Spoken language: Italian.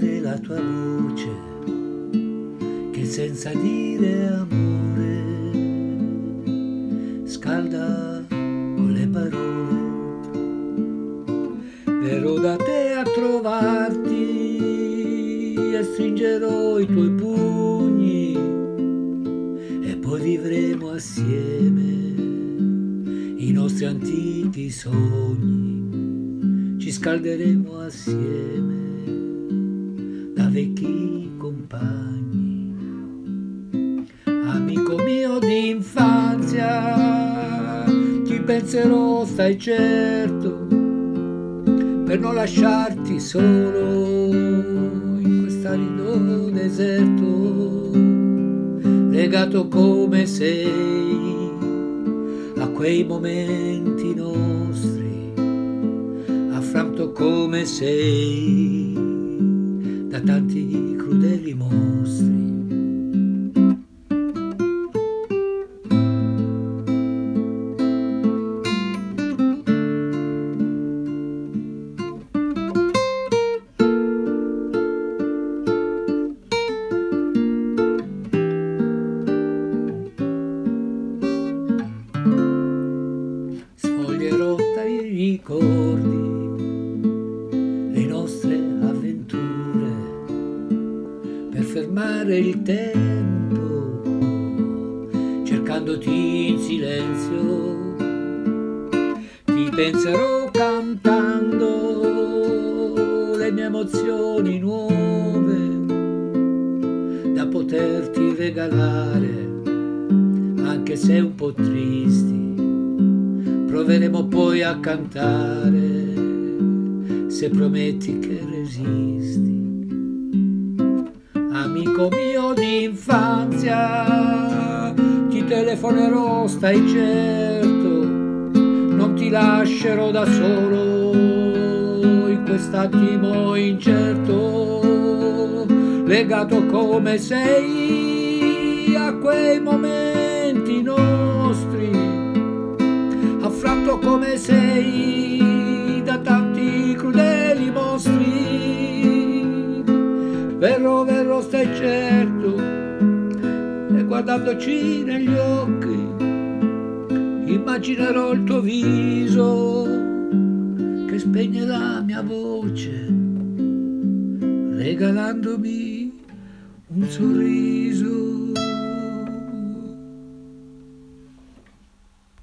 ascoltare la tua voce che senza dire amore scalda con le parole. Verrò da te a trovarti e stringerò i tuoi pugni e poi vivremo assieme i nostri antichi sogni, ci scalderemo assieme da vecchi compagni. Amico mio d'infanzia, ti penserò, stai certo, per non lasciarti solo in quest'arido deserto, legato come sei a quei momenti nostri, affranto come sei da tanti crudeli mostri. Sfoglierò dai ricordi le nostre avventure per fermare il tempo, cercandoti in silenzio. Ti penserò cantando le mie emozioni nuove da poterti regalare, anche se un po' tristi. Proveremo poi a cantare se prometti che resisti. Amico mio d'infanzia, ti telefonerò, stai certo, non ti lascerò da solo in quest'attimo incerto, legato come sei a quei momenti nostri, affranto come sei da tanti crudeli mostri. Verrò, verrò, stai certo, e guardandoci negli occhi immaginerò il tuo viso che spegne la mia voce, regalandomi un sorriso.